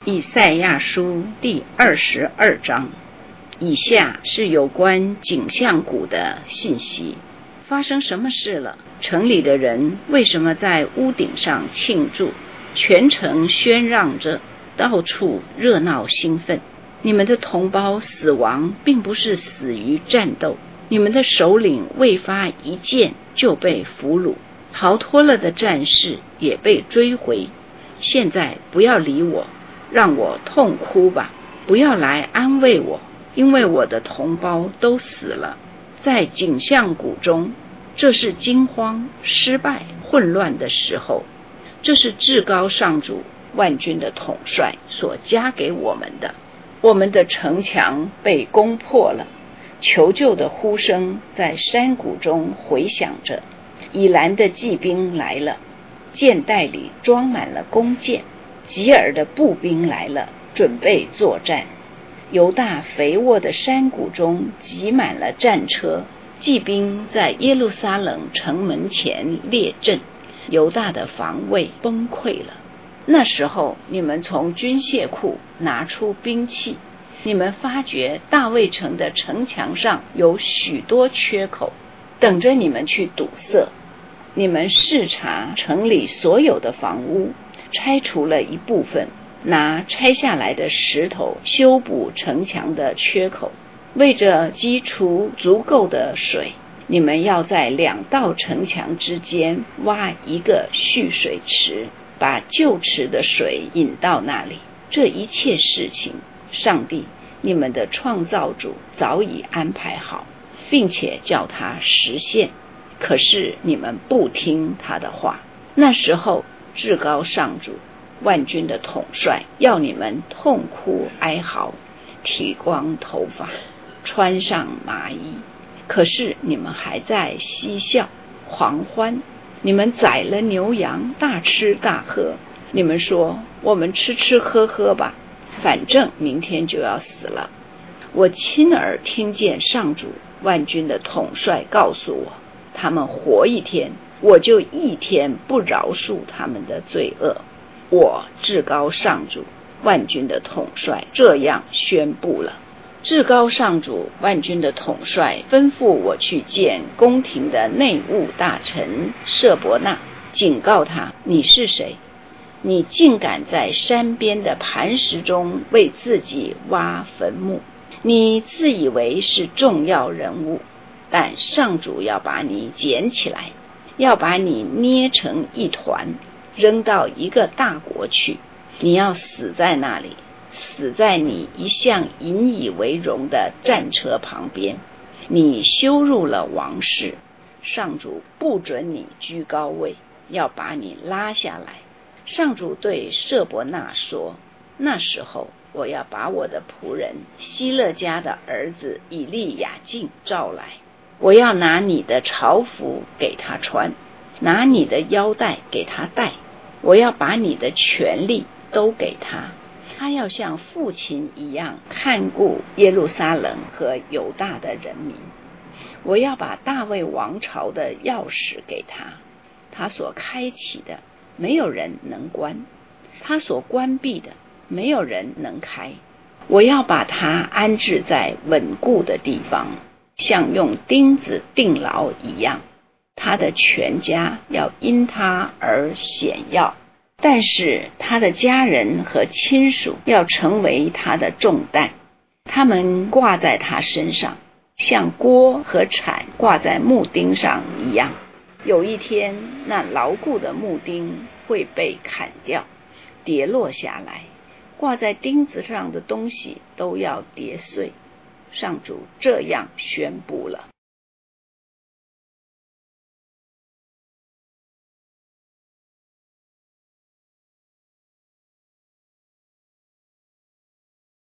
以赛亚书第22章，以下是有关景象谷的信息。发生什么事了？城里的人为什么在屋顶上庆祝？全城喧嚷着，到处热闹兴奋。你们的同胞死亡，并不是死于战斗，你们的首领未发一箭就被俘虏，逃脱了的战士也被追回。现在不要理我，让我痛哭吧，不要来安慰我，因为我的同胞都死了。在景象谷中，这是惊慌、失败、混乱的时候，这是至高上主万军的统帅所加给我们的。我们的城墙被攻破了，求救的呼声在山谷中回响着。以兰的骑兵来了，箭袋里装满了弓箭。吉尔的步兵来了，准备作战。犹大肥沃的山谷中挤满了战车，骑兵在耶路撒冷城门前列阵，犹大的防卫崩溃了。那时候你们从军械库拿出兵器，你们发觉大卫城的城墙上有许多缺口，等着你们去堵塞。你们视察城里所有的房屋，拆除了一部分，拿拆下来的石头修补城墙的缺口。为着积储足够的水，你们要在2道城墙之间挖一个蓄水池，把旧池的水引到那里。这一切事情，上帝你们的创造主早已安排好，并且叫它实现。可是你们不听他的话。那时候至高上主万军的统帅要你们痛哭哀嚎，剃光头发，穿上麻衣。可是你们还在嬉笑狂欢，你们宰了牛羊，大吃大喝。你们说，我们吃吃喝喝吧，反正明天就要死了。我亲耳听见上主万军的统帅告诉我，他们活一天，我就一天不饶恕他们的罪恶。我至高上主万军的统帅这样宣布了。至高上主万军的统帅吩咐我去见宫廷的内务大臣舍伯纳，警告他，你是谁？你竟敢在山边的磐石中为自己挖坟墓。你自以为是重要人物，但上主要把你捡起来，要把你捏成一团，扔到一个大国去。你要死在那里，死在你一向引以为荣的战车旁边。你羞辱了王室，上主不准你居高位，要把你拉下来。上主对舍伯纳说，那时候我要把我的仆人希勒家的儿子以利亚敬召来，我要拿你的朝服给他穿，拿你的腰带给他戴，我要把你的权利都给他，他要像父亲一样看顾耶路撒冷和犹大的人民。我要把大卫王朝的钥匙给他，他所开启的没有人能关，他所关闭的没有人能开。我要把他安置在稳固的地方，像用钉子钉牢一样。他的全家要因他而显耀，但是他的家人和亲属要成为他的重担，他们挂在他身上，像锅和铲挂在木钉上一样。有一天，那牢固的木钉会被砍掉，跌落下来，挂在钉子上的东西都要跌碎。上主这样宣布了。